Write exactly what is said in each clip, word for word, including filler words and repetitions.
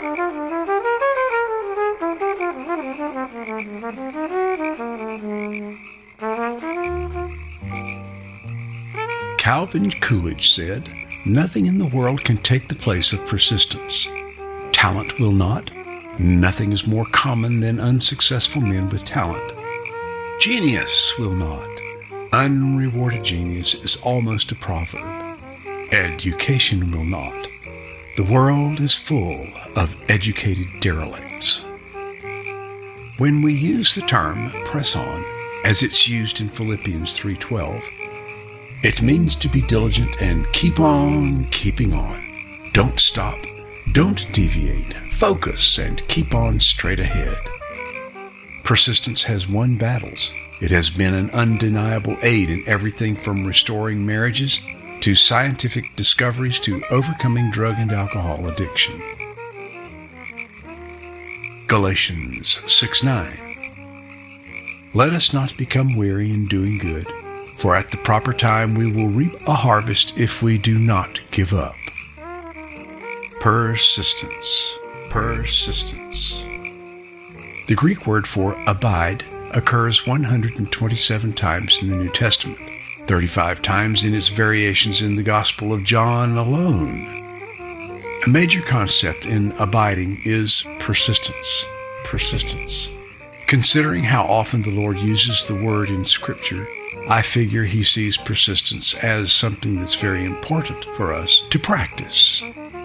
Calvin Coolidge said, "Nothing in the world can take the place of persistence. Talent will not. Nothing is more common than unsuccessful men with talent. Genius will not. Unrewarded genius is almost a proverb. Education will not. The world is full of educated derelicts." When we use the term press on, as it's used in Philippians three twelve, it means to be diligent and keep on keeping on. Don't stop. Don't deviate. Focus and keep on straight ahead. Persistence has won battles. It has been an undeniable aid in everything from restoring marriages to scientific discoveries to overcoming drug and alcohol addiction. Galatians six nine. Let us not become weary in doing good, for at the proper time we will reap a harvest if we do not give up. Persistence. Persistence. The Greek word for abide occurs one hundred twenty-seven times in the New Testament, thirty-five times in its variations in the Gospel of John alone. A major concept in abiding is persistence. Persistence. Considering how often the Lord uses the word in Scripture, I figure he sees persistence as something that's very important for us to practice.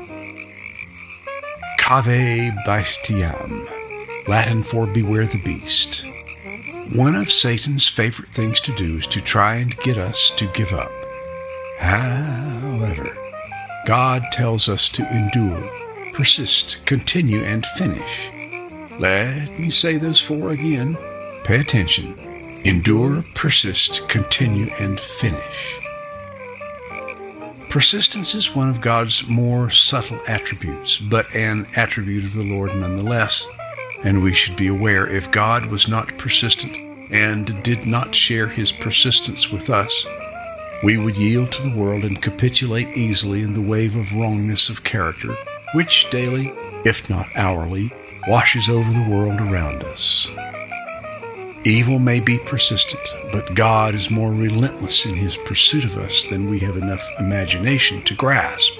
Cave bestiam, Latin for beware the beast. One of Satan's favorite things to do is to try and get us to give up. However, God tells us to endure, persist, continue, and finish. Let me say those four again. Pay attention. Endure, persist, continue, and finish. Persistence is one of God's more subtle attributes, but an attribute of the Lord nonetheless, and we should be aware if God was not persistent and did not share his persistence with us, we would yield to the world and capitulate easily in the wave of wrongness of character, which daily, if not hourly, washes over the world around us. Evil may be persistent, but God is more relentless in his pursuit of us than we have enough imagination to grasp.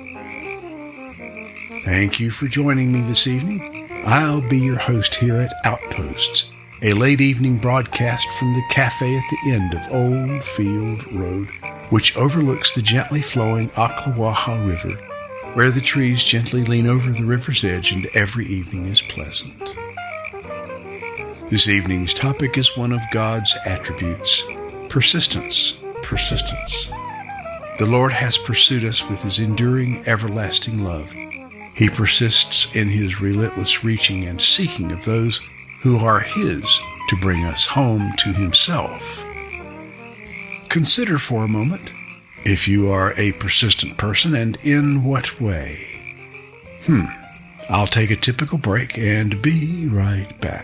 Thank you for joining me this evening. I'll be your host here at Outposts, a late evening broadcast from the cafe at the end of Old Field Road, which overlooks the gently flowing Ocklawaha River, where the trees gently lean over the river's edge and every evening is pleasant. This evening's topic is one of God's attributes, persistence, persistence. The Lord has pursued us with his enduring, everlasting love. He persists in his relentless reaching and seeking of those who are his to bring us home to himself. Consider for a moment if you are a persistent person and in what way. Hmm, I'll take a typical break and be right back.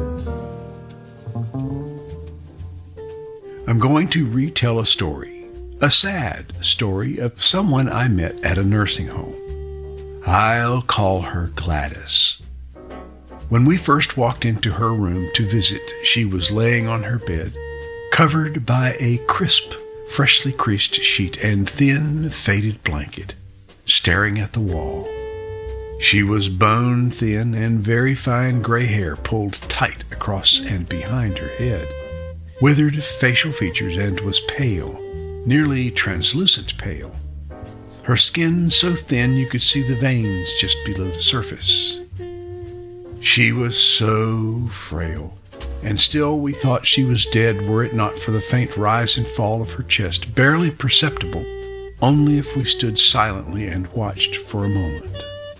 I'm going to retell a story, A sad story of someone I met at a nursing home. I'll call her Gladys. When we first walked into her room to visit, she was laying on her bed, covered by a crisp, freshly creased sheet and thin, faded blanket, staring at the wall. She was bone thin and very fine gray hair pulled tight across and behind her head, withered facial features, and was pale, nearly translucent pale. Her skin so thin you could see the veins just below the surface. She was so frail, and still we thought she was dead were it not for the faint rise and fall of her chest, barely perceptible, only if we stood silently and watched for a moment.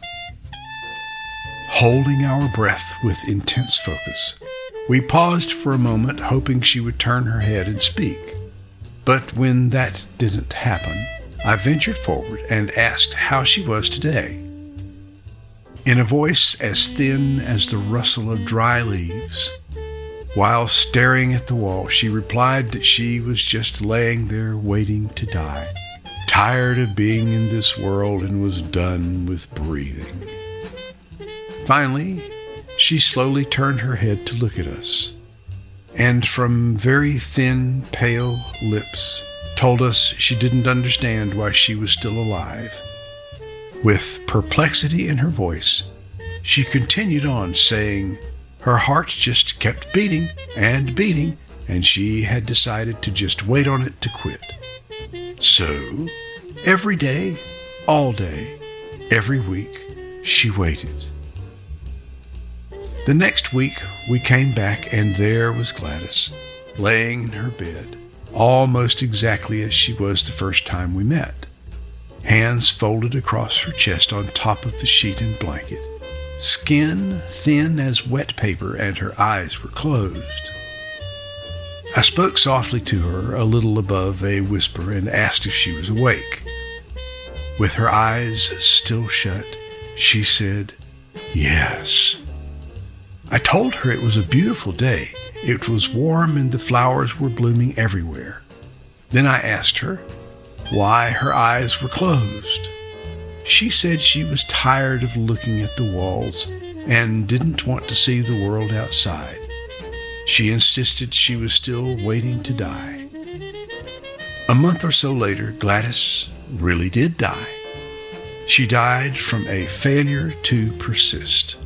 Holding our breath with intense focus, we paused for a moment, hoping she would turn her head and speak. But when that didn't happen, I ventured forward and asked how she was today. In a voice as thin as the rustle of dry leaves, while staring at the wall, she replied that she was just laying there waiting to die, tired of being in this world and was done with breathing. Finally, she slowly turned her head to look at us, and from very thin, pale lips told us she didn't understand why she was still alive. With perplexity in her voice, she continued on, saying her heart just kept beating and beating, and she had decided to just wait on it to quit. So, every day, all day, every week, she waited. The next week, we came back, and there was Gladys, laying in her bed, almost exactly as she was the first time we met. Hands folded across her chest on top of the sheet and blanket, skin thin as wet paper, and her eyes were closed. I spoke softly to her, a little above a whisper, and asked if she was awake. With her eyes still shut, she said, "Yes." I told her it was a beautiful day. It was warm and the flowers were blooming everywhere. Then I asked her why her eyes were closed. She said she was tired of looking at the walls and didn't want to see the world outside. She insisted she was still waiting to die. A month or so later, Gladys really did die. She died from a failure to persist.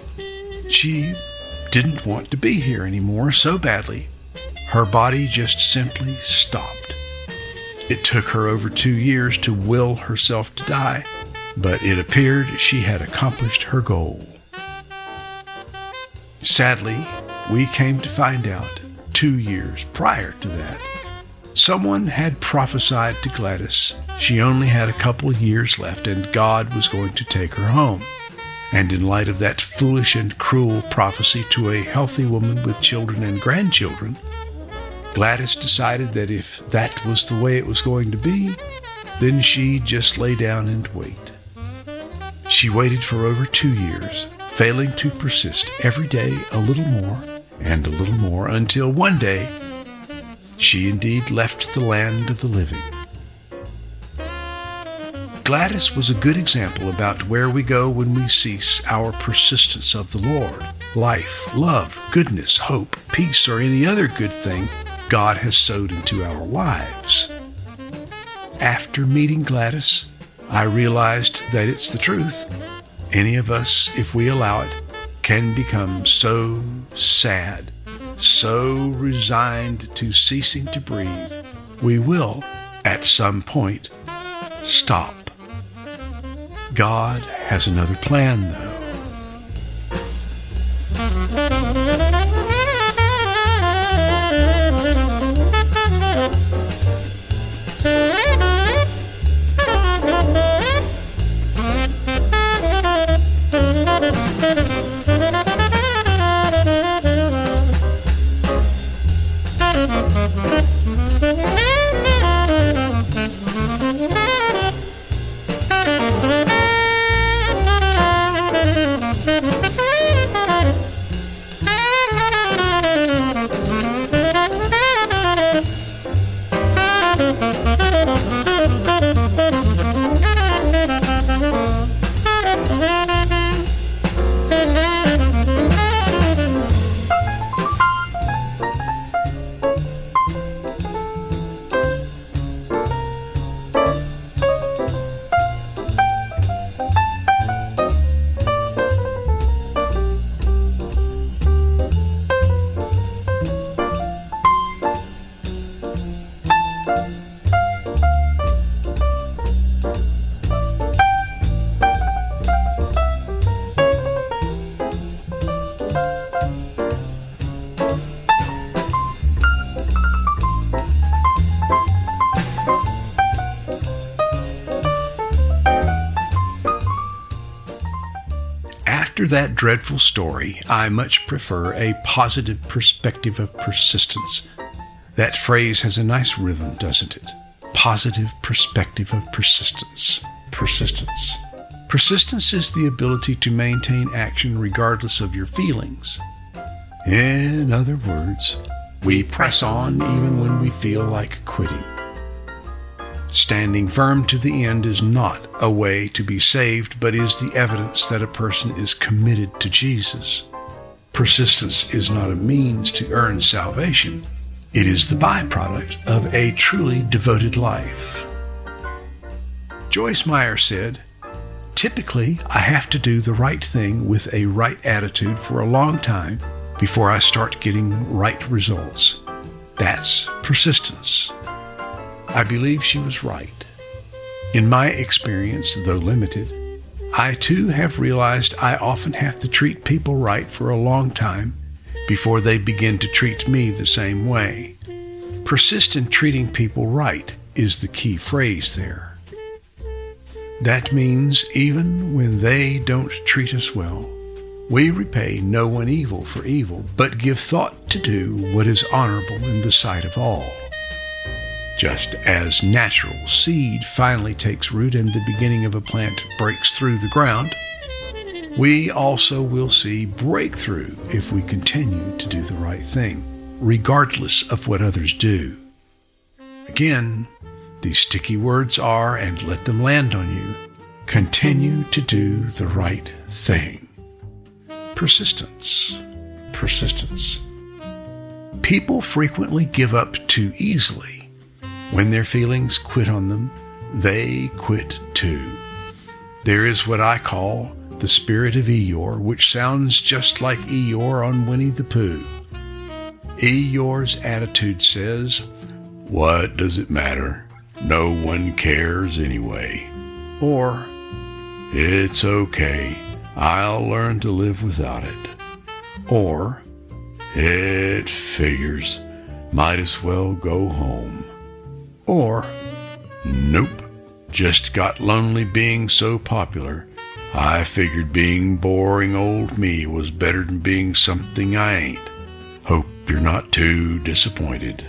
She didn't want to be here anymore so badly, her body just simply stopped. It took her over two years to will herself to die, but it appeared she had accomplished her goal. Sadly, we came to find out two years prior to that, someone had prophesied to Gladys she only had a couple of years left and God was going to take her home. And in light of that foolish and cruel prophecy to a healthy woman with children and grandchildren, Gladys decided that if that was the way it was going to be, then she'd just lay down and wait. She waited for over two years, failing to persist every day a little more and a little more, until one day she indeed left the land of the living. Gladys was a good example about where we go when we cease our persistence of the Lord. Life, love, goodness, hope, peace, or any other good thing God has sowed into our lives. After meeting Gladys, I realized that it's the truth. Any of us, if we allow it, can become so sad, so resigned to ceasing to breathe, we will, at some point, stop. God has another plan, though. Thank you. that dreadful story, I much prefer a positive perspective of persistence. That phrase has a nice rhythm, doesn't it? Positive perspective of persistence. Persistence. Persistence is the ability to maintain action regardless of your feelings. In other words, we press on even when we feel like quitting. Standing firm to the end is not a way to be saved, but is the evidence that a person is committed to Jesus. Persistence is not a means to earn salvation. It is the byproduct of a truly devoted life. Joyce Meyer said, "Typically, I have to do the right thing with a right attitude for a long time before I start getting right results. That's persistence." I believe she was right. In my experience, though limited, I too have realized I often have to treat people right for a long time before they begin to treat me the same way. Persist in treating people right is the key phrase there. That means even when they don't treat us well, we repay no one evil for evil, but give thought to do what is honorable in the sight of all. Just as natural seed finally takes root and the beginning of a plant breaks through the ground, we also will see breakthrough if we continue to do the right thing, regardless of what others do. Again, these sticky words are, and let them land on you, continue to do the right thing. Persistence. Persistence. People frequently give up too easily. When their feelings quit on them, they quit too. There is what I call the spirit of Eeyore, which sounds just like Eeyore on Winnie the Pooh. Eeyore's attitude says, "What does it matter? No one cares anyway." Or, "It's okay. I'll learn to live without it." Or, "It figures. Might as well go home." Or, "Nope, just got lonely being so popular. I figured being boring old me was better than being something I ain't. Hope you're not too disappointed."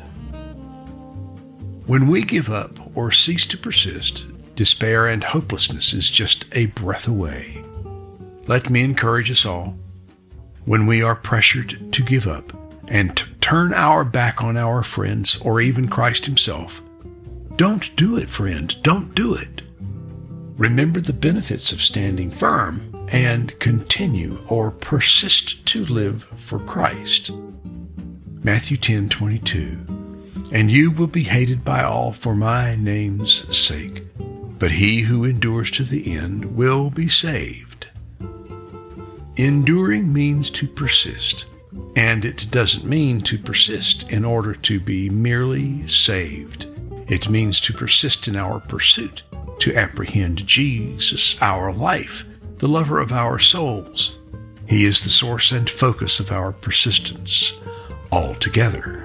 When we give up or cease to persist, despair and hopelessness is just a breath away. Let me encourage us all. When we are pressured to give up and to turn our back on our friends or even Christ himself, don't do it, friend. Don't do it. Remember the benefits of standing firm and continue or persist to live for Christ. Matthew ten twenty-two. "And you will be hated by all for my name's sake, but he who endures to the end will be saved." Enduring means to persist, and it doesn't mean to persist in order to be merely saved. It means to persist in our pursuit, to apprehend Jesus, our life, the lover of our souls. He is the source and focus of our persistence altogether.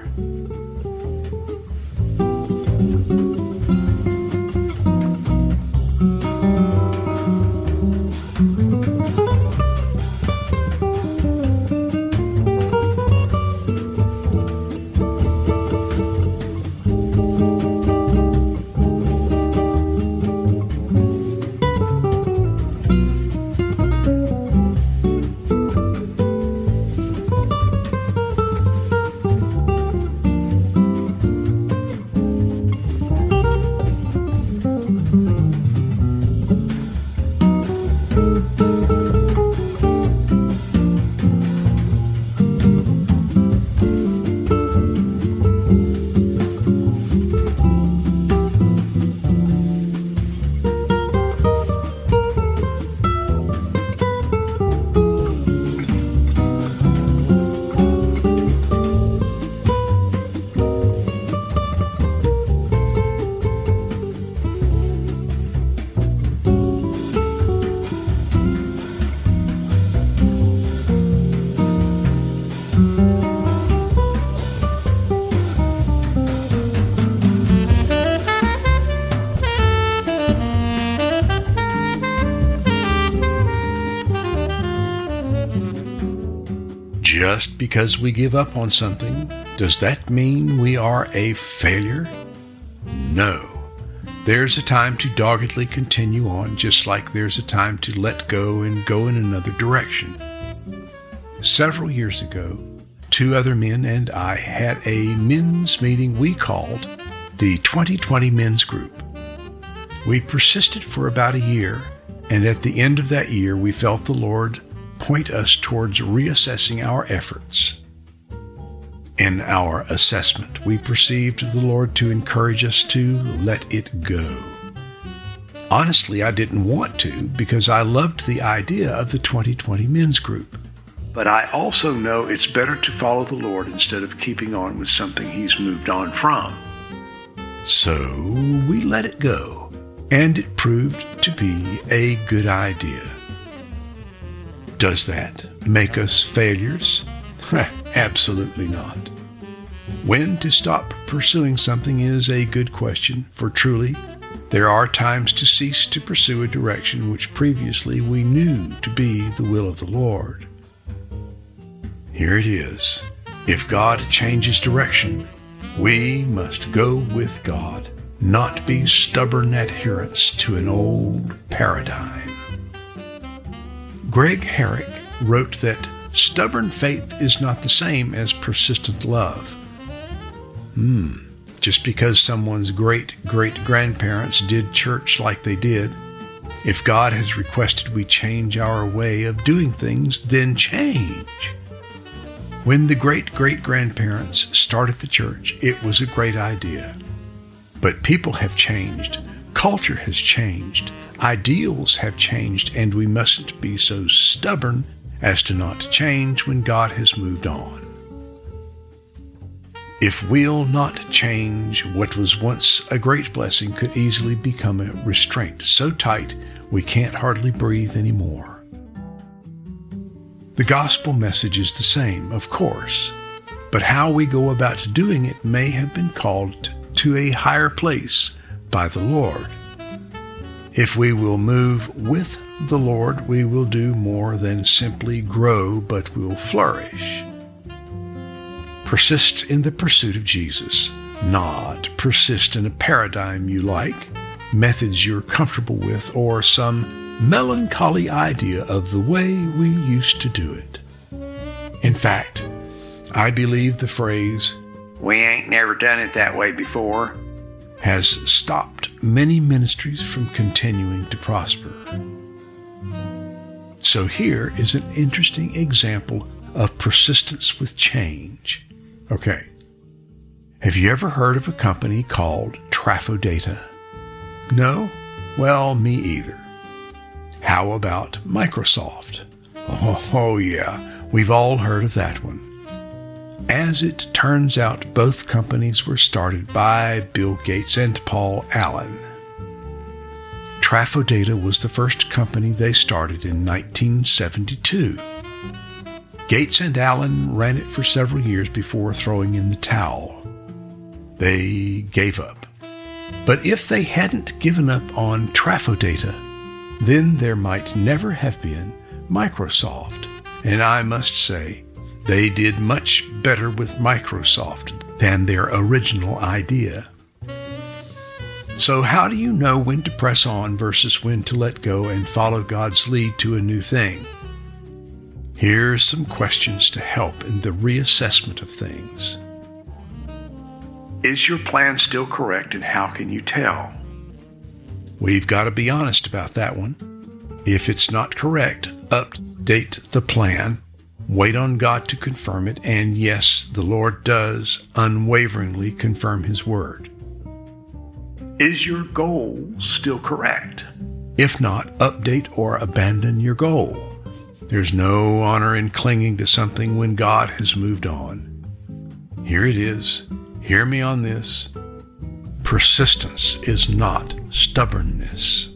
Just because we give up on something, does that mean we are a failure? No. There's a time to doggedly continue on, just like there's a time to let go and go in another direction. Several years ago, two other men and I had a men's meeting we called the twenty twenty Men's Group. We persisted for about a year, and at the end of that year, we felt the Lord point us towards reassessing our efforts. In our assessment, we perceived the Lord to encourage us to let it go. Honestly, I didn't want to because I loved the idea of the twenty twenty Men's Group. But I also know it's better to follow the Lord instead of keeping on with something He's moved on from. So we let it go, and it proved to be a good idea. Does that make us failures? Absolutely not. When to stop pursuing something is a good question, for truly, there are times to cease to pursue a direction which previously we knew to be the will of the Lord. Here it is. If God changes direction, we must go with God, not be stubborn adherents to an old paradigm. Greg Herrick wrote that stubborn faith is not the same as persistent love. Hmm. Just because someone's great-great-grandparents did church like they did, if God has requested we change our way of doing things, then change. When the great-great-grandparents started the church, it was a great idea. But people have changed, culture has changed, ideals have changed, and we mustn't be so stubborn as to not change when God has moved on. If we'll not change, what was once a great blessing could easily become a restraint so tight we can't hardly breathe anymore. The gospel message is the same, of course, but how we go about doing it may have been called to a higher place by the Lord. If we will move with the Lord, we will do more than simply grow, but will flourish. Persist in the pursuit of Jesus, not persist in a paradigm you like, methods you're comfortable with, or some melancholy idea of the way we used to do it. In fact, I believe the phrase, "We ain't never done it that way before," has stopped many ministries from continuing to prosper. So here is an interesting example of persistence with change. Okay, have you ever heard of a company called Trafodata? No? Well, me either. How about Microsoft? Oh, oh yeah, we've all heard of that one. As it turns out, both companies were started by Bill Gates and Paul Allen. Trafodata was the first company they started in nineteen seventy-two. Gates and Allen ran it for several years before throwing in the towel. They gave up. But if they hadn't given up on Trafodata, then there might never have been Microsoft. And I must say, they did much better with Microsoft than their original idea. So how do you know when to press on versus when to let go and follow God's lead to a new thing? Here's some questions to help in the reassessment of things. Is your plan still correct, and how can you tell? We've got to be honest about that one. If it's not correct, update the plan, wait on God to confirm it, and yes, the Lord does unwaveringly confirm His word. Is your goal still correct? If not, update or abandon your goal. There's no honor in clinging to something when God has moved on. Here it is. Hear me on this. Persistence is not stubbornness.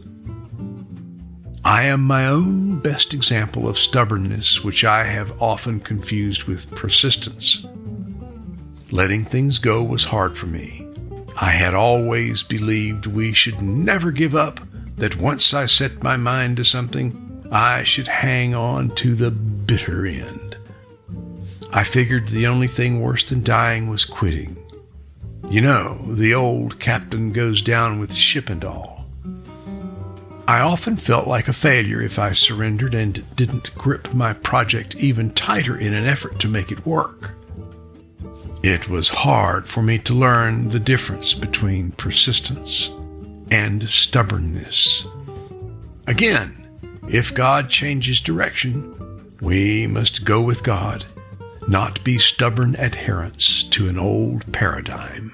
I am my own best example of stubbornness, which I have often confused with persistence. Letting things go was hard for me. I had always believed we should never give up, that once I set my mind to something, I should hang on to the bitter end. I figured the only thing worse than dying was quitting. You know, the old captain goes down with the ship and all. I often felt like a failure if I surrendered and didn't grip my project even tighter in an effort to make it work. It was hard for me to learn the difference between persistence and stubbornness. Again, if God changes direction, we must go with God, not be stubborn adherents to an old paradigm.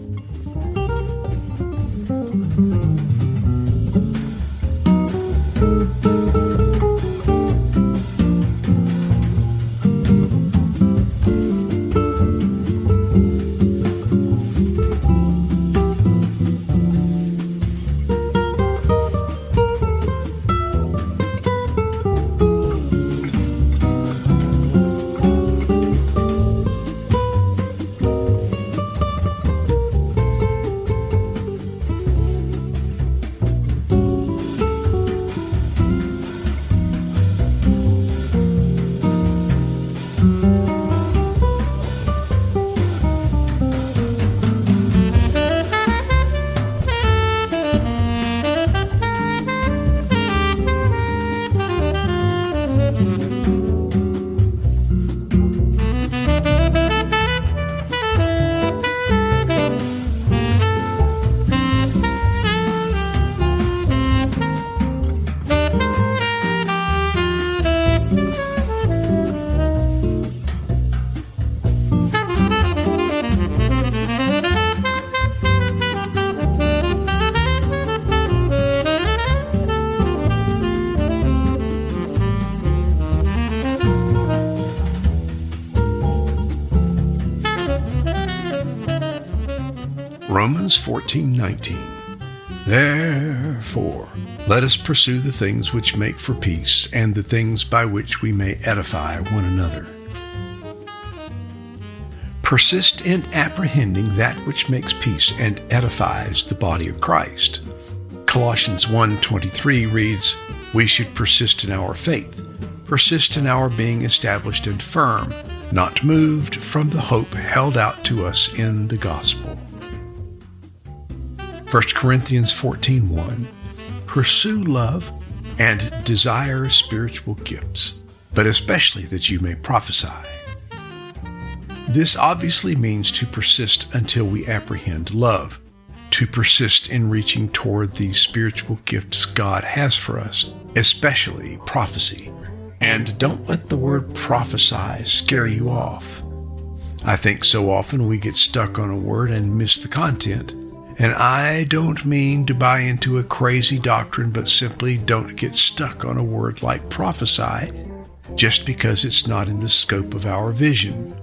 Romans fourteen nineteen. Therefore, let us pursue the things which make for peace, and the things by which we may edify one another. Persist in apprehending that which makes peace and edifies the body of Christ. Colossians one twenty-three reads, "We should persist in our faith, persist in our being established and firm, not moved from the hope held out to us in the gospel." First Corinthians fourteen one, "Pursue love and desire spiritual gifts, but especially that you may prophesy." This obviously means to persist until we apprehend love, to persist in reaching toward the spiritual gifts God has for us, especially prophecy. And don't let the word prophesy scare you off. I think so often we get stuck on a word and miss the content. And I don't mean to buy into a crazy doctrine, but simply don't get stuck on a word like prophesy just because it's not in the scope of our vision.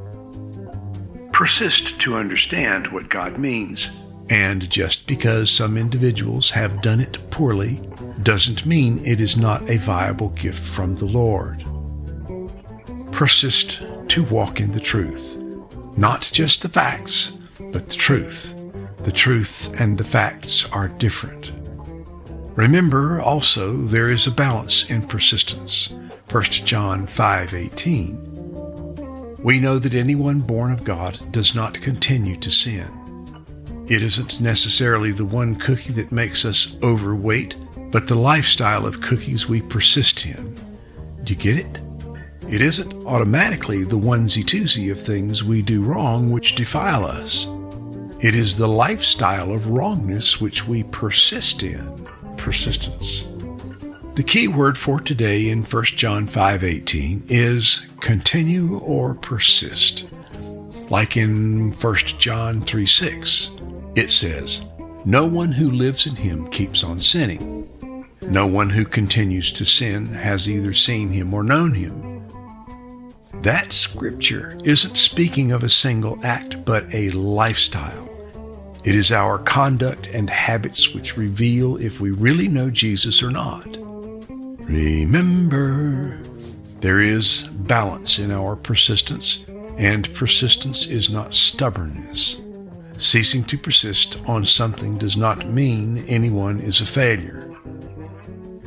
Persist to understand what God means. And just because some individuals have done it poorly doesn't mean it is not a viable gift from the Lord. Persist to walk in the truth. Not just the facts, but the truth. The truth and the facts are different. Remember also there is a balance in persistence. First John five eighteen. We know that anyone born of God does not continue to sin. It isn't necessarily the one cookie that makes us overweight, but the lifestyle of cookies we persist in. Do you get it? It isn't automatically the onesie-twosie of things we do wrong which defile us. It is the lifestyle of wrongness which we persist in. Persistence. The key word for today in First John five eighteen is continue or persist. Like in First John three six, it says, "No one who lives in him keeps on sinning. No one who continues to sin has either seen him or known him." That scripture isn't speaking of a single act, but a lifestyle. It is our conduct and habits which reveal if we really know Jesus or not. Remember, there is balance in our persistence, and persistence is not stubbornness. Ceasing to persist on something does not mean anyone is a failure.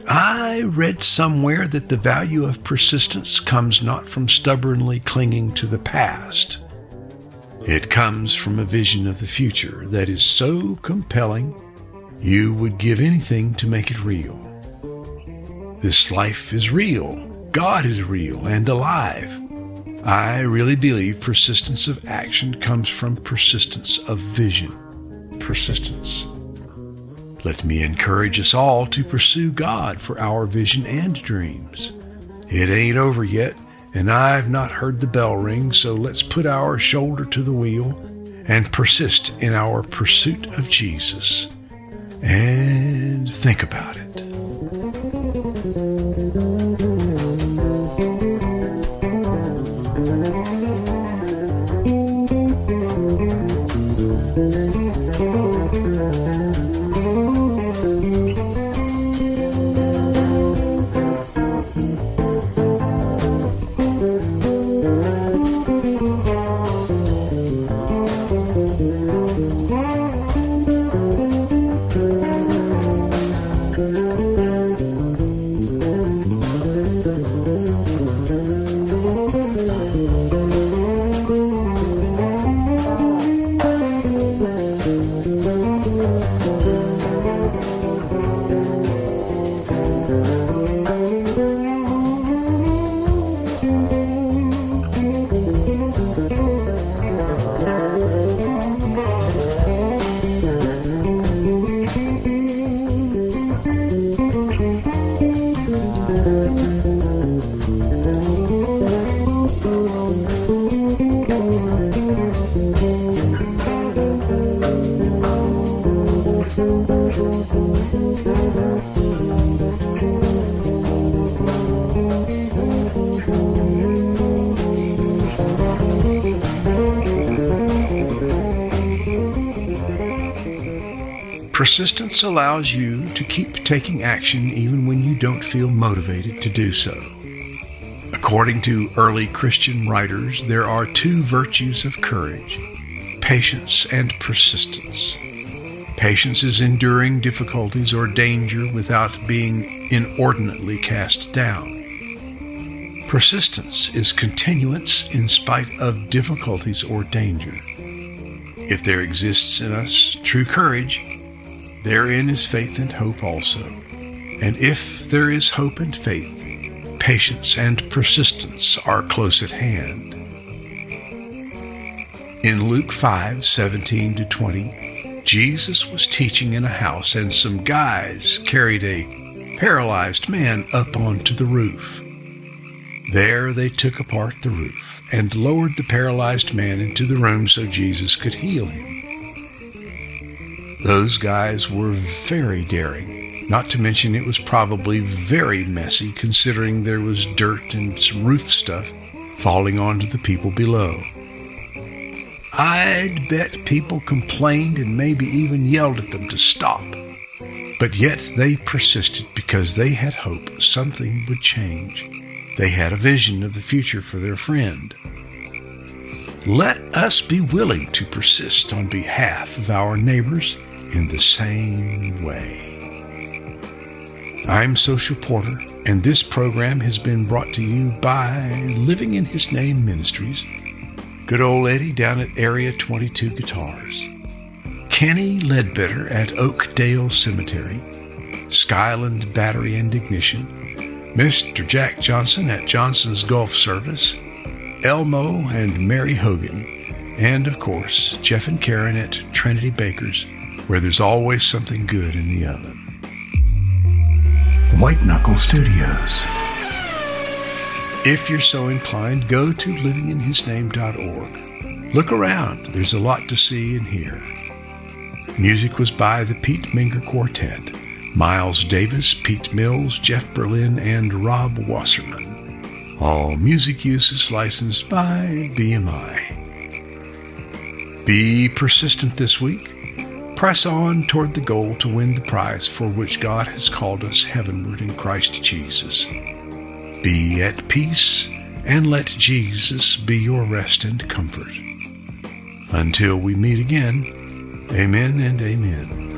I read somewhere that the value of persistence comes not from stubbornly clinging to the past. It comes from a vision of the future that is so compelling you would give anything to make it real. This life is real. God is real and alive. I really believe persistence of action comes from persistence of vision. Persistence. Let me encourage us all to pursue God for our vision and dreams. It ain't over yet, and I've not heard the bell ring, so let's put our shoulder to the wheel and persist in our pursuit of Jesus. And think about it. Persistence allows you to keep taking action even when you don't feel motivated to do so. According to early Christian writers, there are two virtues of courage: patience and persistence. Patience is enduring difficulties or danger without being inordinately cast down. Persistence is continuance in spite of difficulties or danger. If there exists in us true courage, therein is faith and hope also. And if there is hope and faith, patience and persistence are close at hand. In Luke five, seventeen to twenty, Jesus was teaching in a house, and some guys carried a paralyzed man up onto the roof. There they took apart the roof and lowered the paralyzed man into the room so Jesus could heal him. Those guys were very daring, not to mention it was probably very messy considering there was dirt and some roof stuff falling onto the people below. I'd bet people complained and maybe even yelled at them to stop. But yet they persisted because they had hope something would change. They had a vision of the future for their friend. Let us be willing to persist on behalf of our neighbors in the same way. I'm Social Porter, and this program has been brought to you by Living in His Name Ministries, good old Eddie down at Area twenty-two Guitars, Kenny Ledbetter at Oakdale Cemetery, Skyland Battery and Ignition, Mister Jack Johnson at Johnson's Golf Service, Elmo and Mary Hogan, and, of course, Jeff and Karen at Trinity Bakers, where there's always something good in the oven. White Knuckle Studios. If you're so inclined, go to living in his name dot org. Look around. There's a lot to see and hear. Music was by the Pete Minger Quartet, Miles Davis, Pete Mills, Jeff Berlin, and Rob Wasserman. All music use is licensed by B M I. Be persistent this week. Press on toward the goal to win the prize for which God has called us heavenward in Christ Jesus. Be at peace, and let Jesus be your rest and comfort. Until we meet again, amen and amen.